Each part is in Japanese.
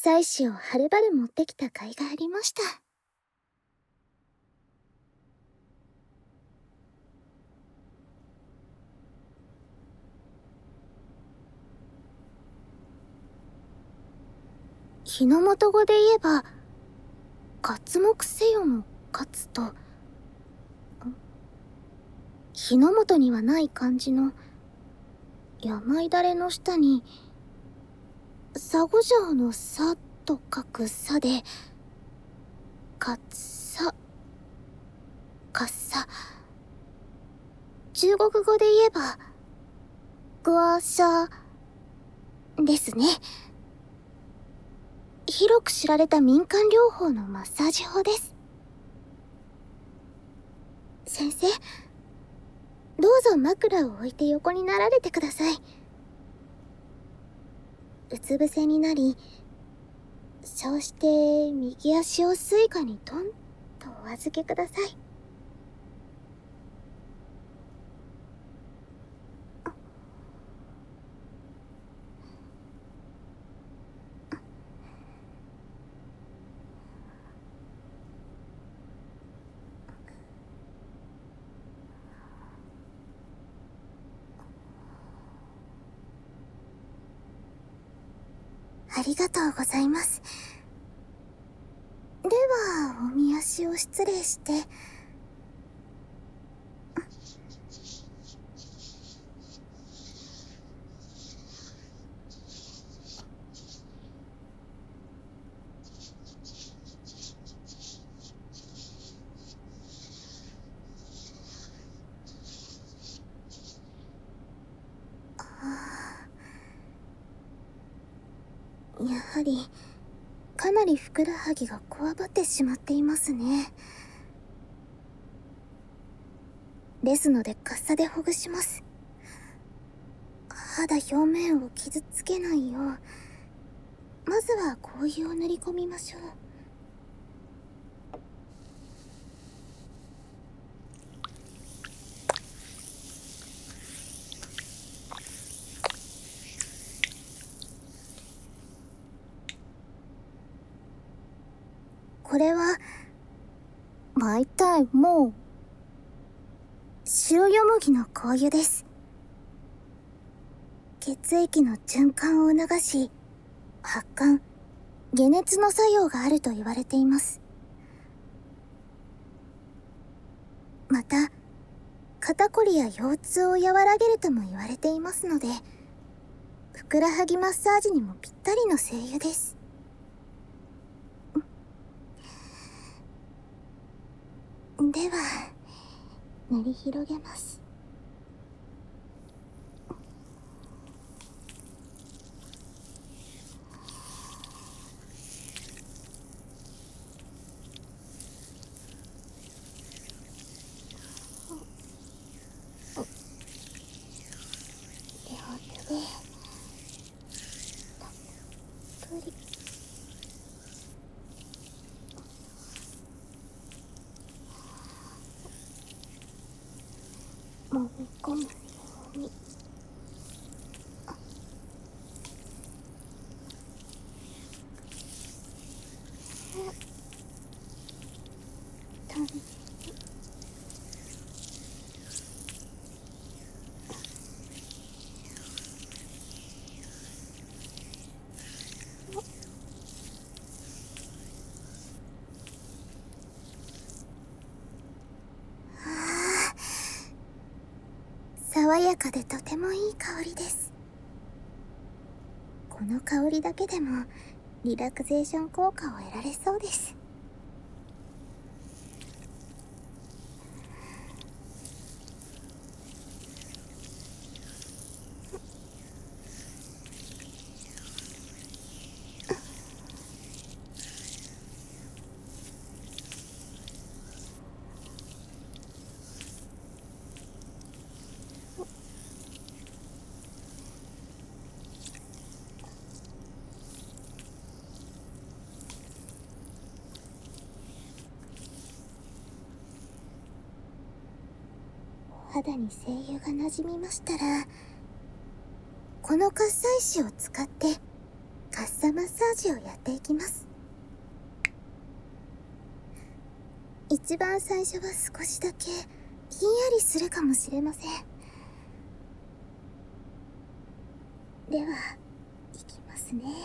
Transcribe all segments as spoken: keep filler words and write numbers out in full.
菜紙をはるばる持ってきた甲斐がありました。日の本語で言えば、刮目せよの刮と、日の本にはない漢字の病だれの下に、佐護城のさと書くさで、かっさ、かっさ。中国語で言えば、グワシャですね。広く知られた民間療法のマッサージ法です。先生、どうぞ枕を置いて横になられてください。うつ伏せになり、そうして右足をスイカにトンとお預けください。ありがとうございます。では、おみ足を失礼して。やはり、かなりふくらはぎがこわばってしまっていますね。ですので、かっさでほぐします。肌表面を傷つけないよう、まずは香油を塗り込みましょう。これは、毎回もう、白よもぎの香油です。血液の循環を促し、発汗、解熱の作用があると言われています。また、肩こりや腰痛を和らげるとも言われていますので、ふくらはぎマッサージにもぴったりの精油です。では、塗り広げます。両手で、たっぷり。揉み込むように。たん爽やかでとてもいい香りです。この香りだけでもリラクゼーション効果を得られそうです。肌に精油がなじみましたら、この喝采紙を使ってカッサマッサージをやっていきます。一番最初は少しだけひんやりするかもしれません。では、いきますね。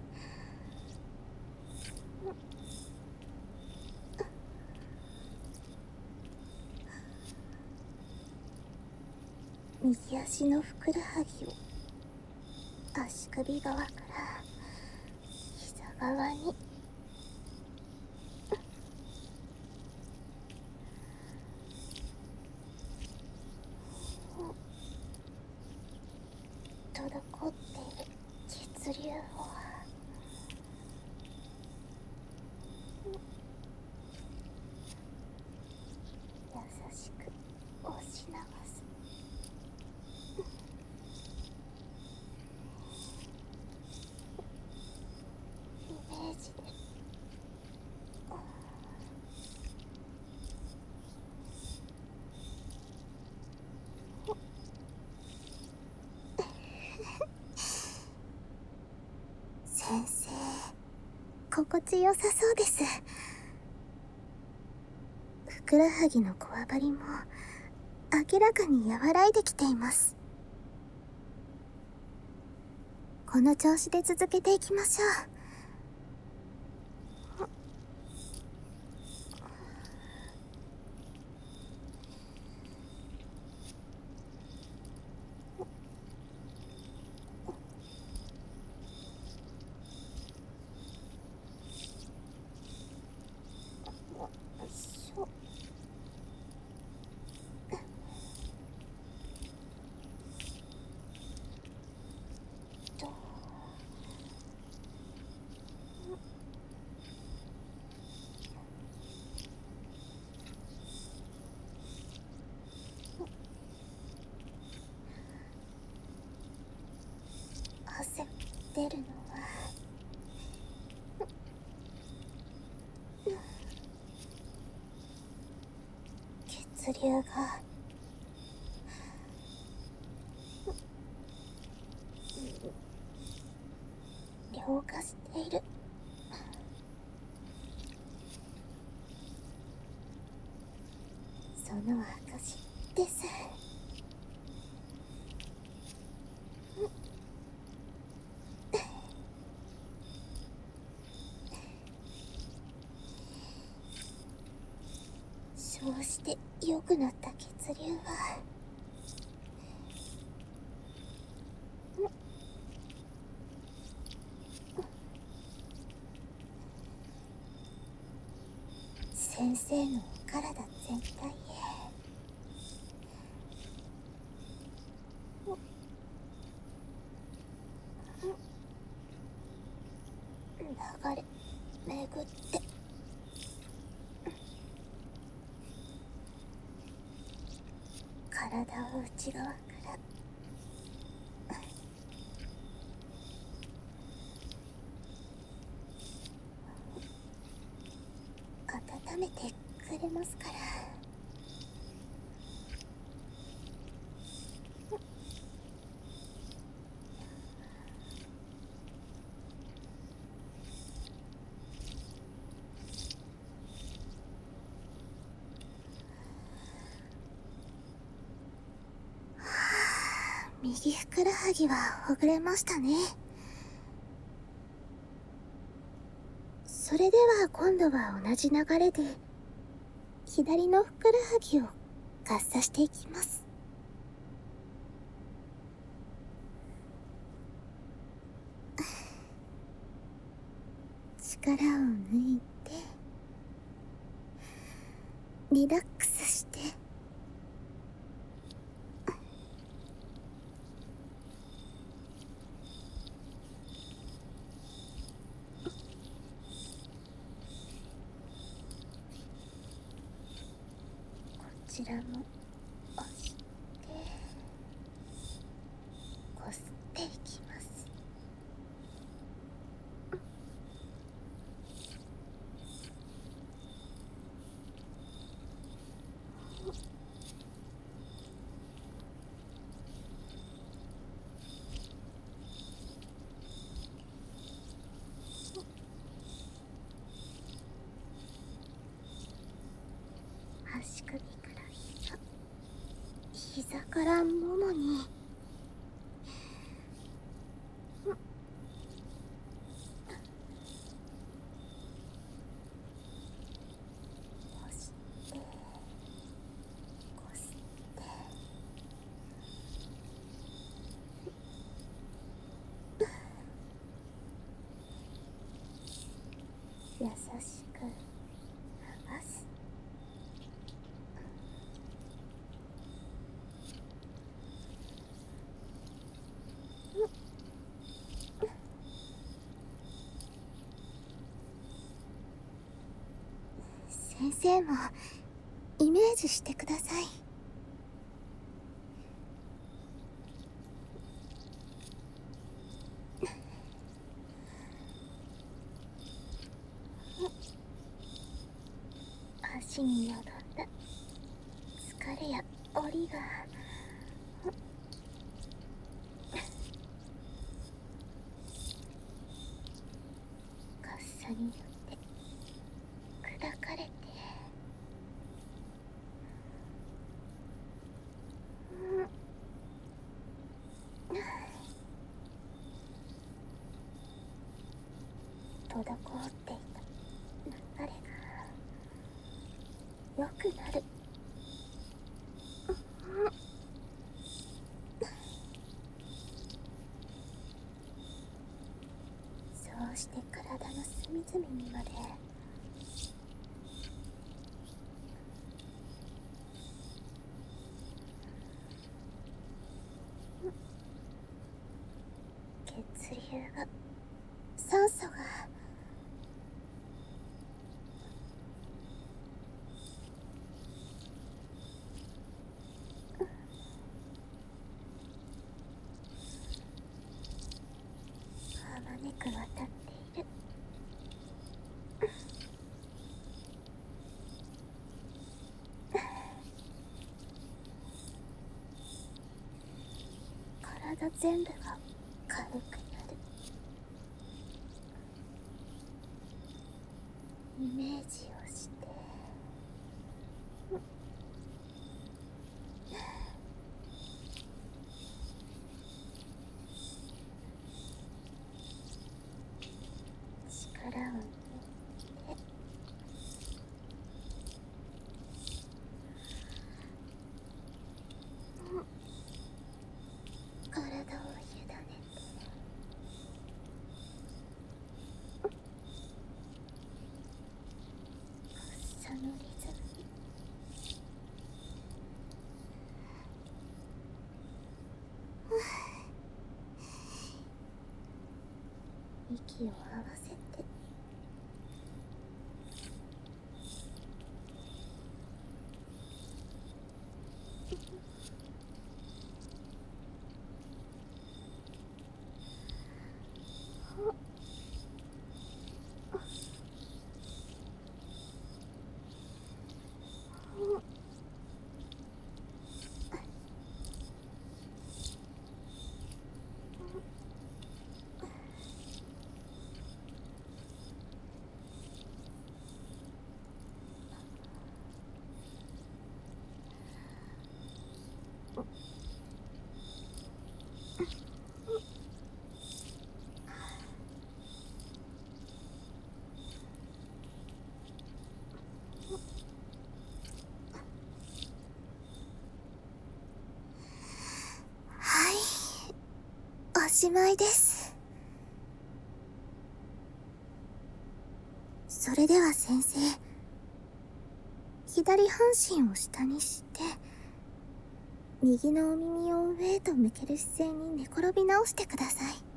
右足のふくらはぎを足首側から膝側に滞っている血流を優しく押し流す。イメージで先生、心地よさそうです。ふくらはぎのこわばりも明らかに和らいできています。この調子で続けていきましょう。汗出るのは血流が浄化している。その証です。そうして良くなった血流は先生のお体全体へ流れ巡って体を内側から温めてくれますから。右ふくらはぎはほぐれましたね。それでは今度は同じ流れで左のふくらはぎをかっさしていきます。力を抜いてリラックスしてこちらも押してこすっていきます。 足首から膝、膝からももに、押してこすって優しく流す。先生もイメージしてください。足によどんだ疲れや折りがかっさによって砕かれて、滞っていた流れが良くなる。そうして体の隅々にまで血流が、酸素があまねく渡っている。体全部が軽くなる。イメージをして力を抜いて体を委ねて、そのリズムに息を合わせて、はい、おしまいです。それでは先生、左半身を下にして右のお耳を上へと向ける姿勢に寝転び直してください。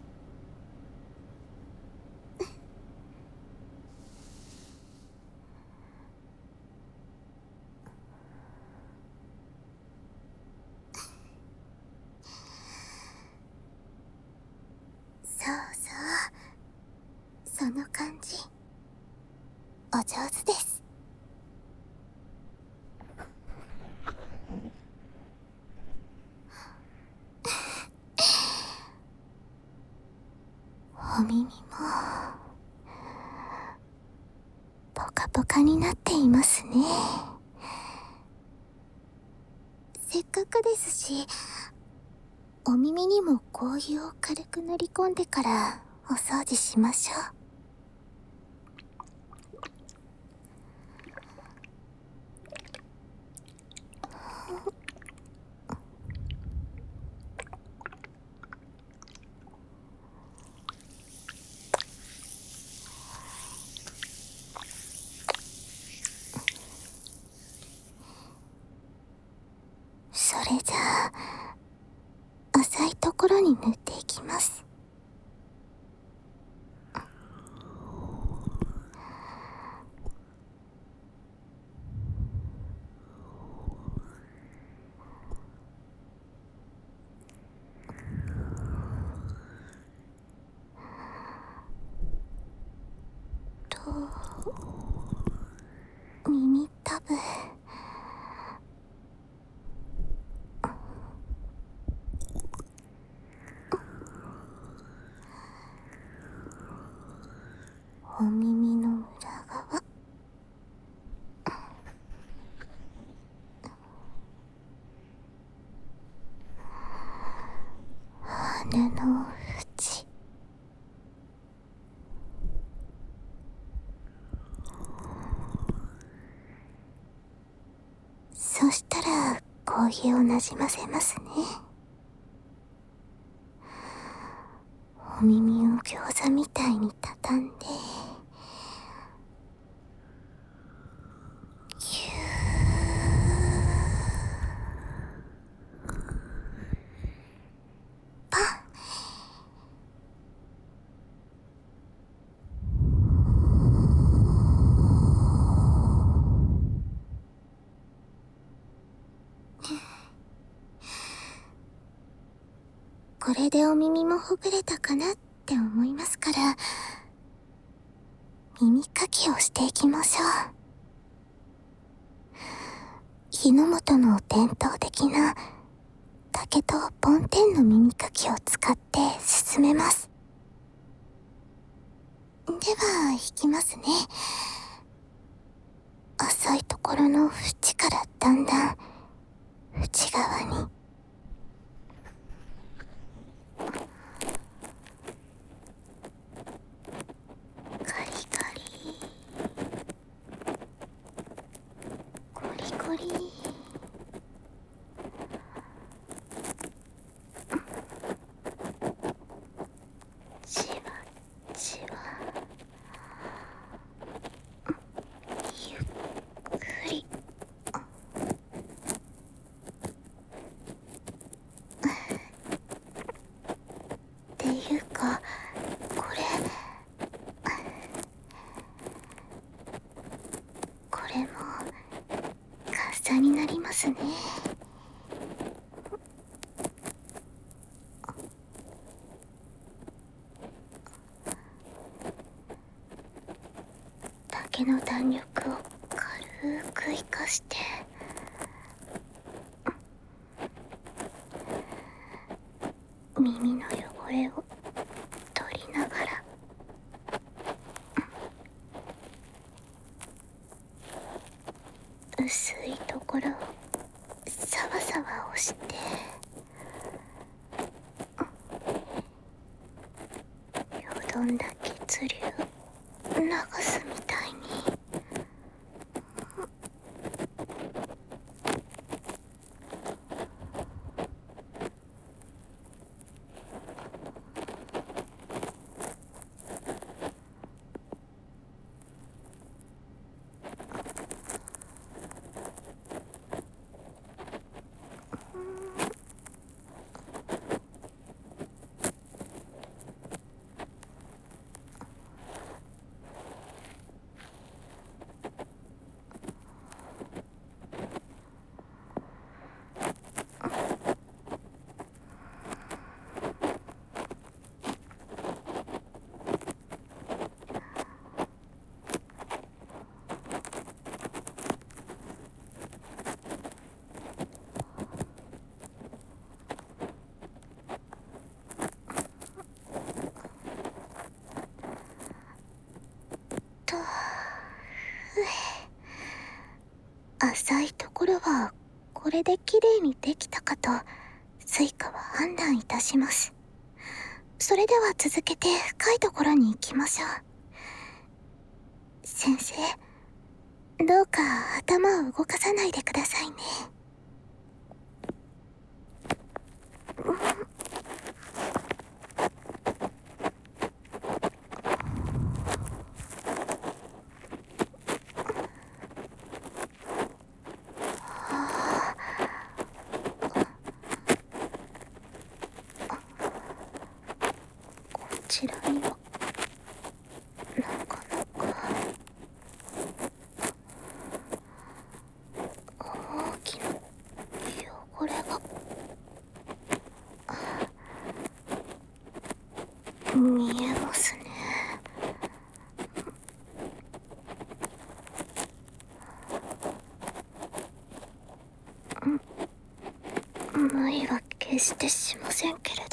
そうそう、その感じお上手です。お耳もポカポカになっていますね。 せっかくですし、お耳にも香油を軽く塗り込んでからお掃除しましょう。それじゃあ、浅いところに塗っていきます。と、耳たぶ。お耳の裏側。鼻の縁。そしたら香油をなじませますね。お耳を餃子みたいに畳んで、ぎゅー。パン。これでお耳もほぐれたかなって思いますから、耳かきをしていきましょう。日の本の伝統的な竹と梵天の耳かきを使って進めます。では、引きますね。浅いところの縁からだんだん内側に。カリカリ、コリコリ。じわじわ、ゆっくり。っていうか、これこれもカッサになりますね。竹の弾力を軽く生かして、耳の汚れを取りながら、薄いところをサワサワ押して、よどんだ血流を流すみたいに。浅いところはここれで綺麗にできたかとスイカは判断いたします。それでは続けて深いところに行きましょう。先生、どうか頭を動かさないでくださいね。こちらにはなかなか大きな汚れが見えますね。無理は決してしませんけれど。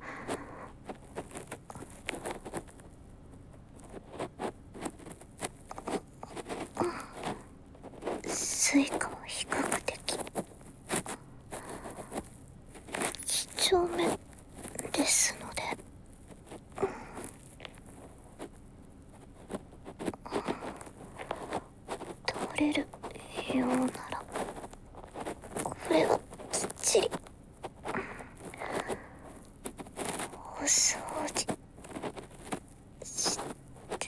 スイカは比較的几帳面ですので、取れるようならこれはきっちりお掃除して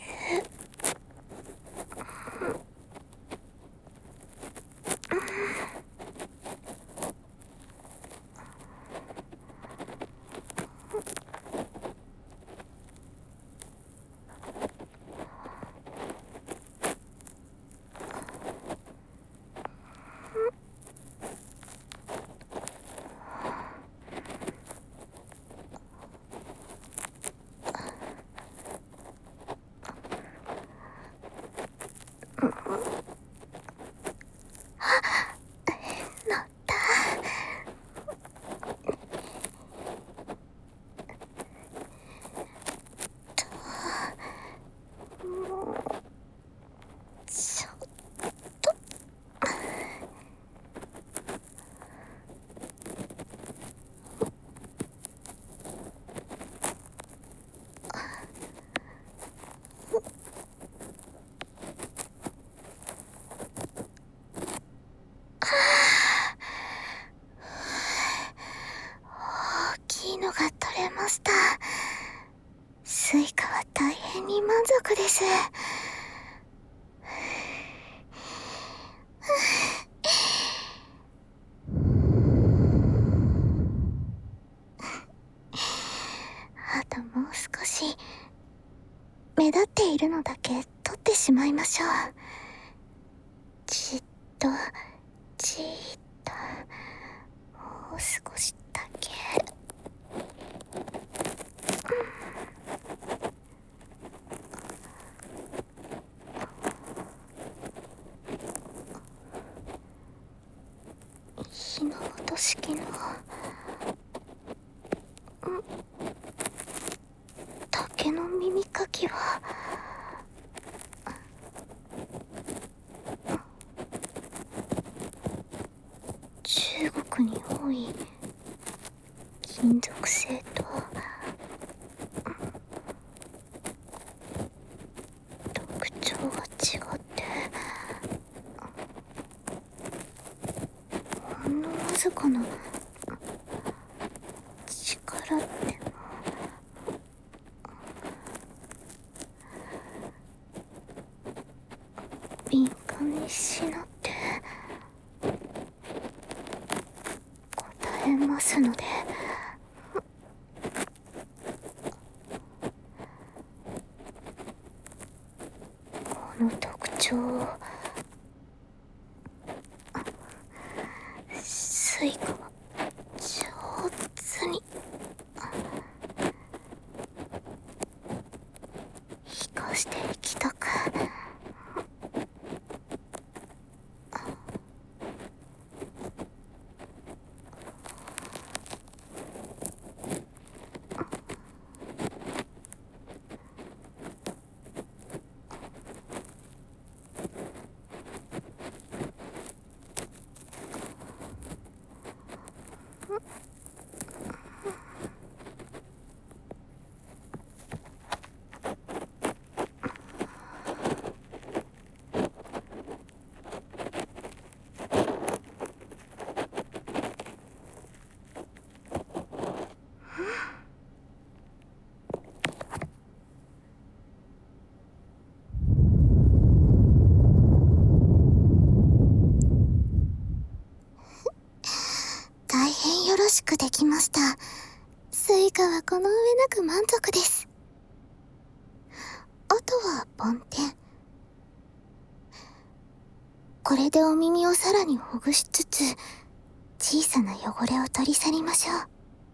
乗った。もうちょっと大きいのが取れました。スイカは大変に満足です。あともう少し目立っているのだけ取ってしまいましょう。じっとじっともう少しだけ。日の元式の竹の耳かきは中国に多い金属製と特徴が違って、ほんのわずかな力でも敏感にしなって答えますので。この特徴をスイカは上手に生かしていきたく。 スイカはこの上なく満足です。あとは梵天。これでお耳をさらにほぐしつつ、小さな汚れを取り去りましょう。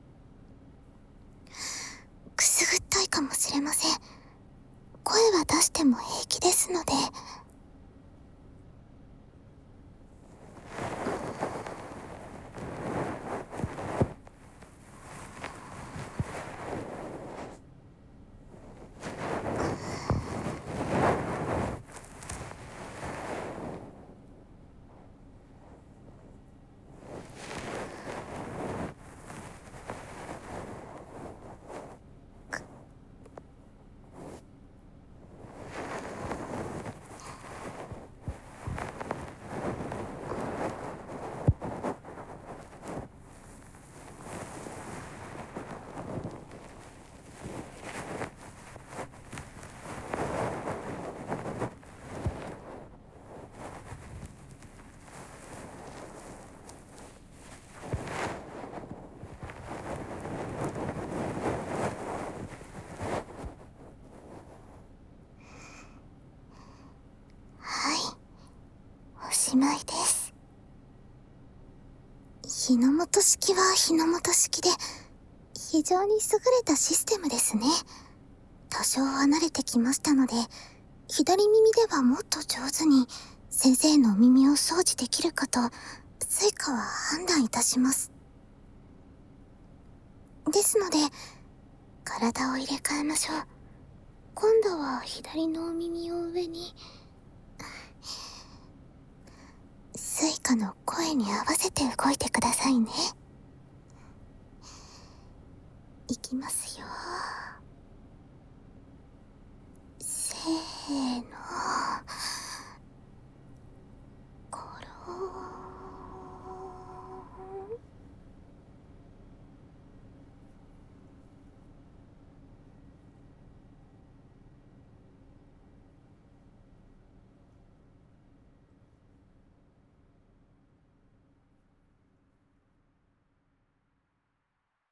くすぐったいかもしれません。声は出しても平気ですので。はい、おしまいです。日の本式は日の本式で非常に優れたシステムですね。多少離れてきましたので、左耳ではもっと上手に先生のお耳を掃除できるかとスイカは判断いたします。ですので体を入れ替えましょう。今度は左のお耳を上に。スイカの声に合わせて動いてくださいね。いきますよ。せーの。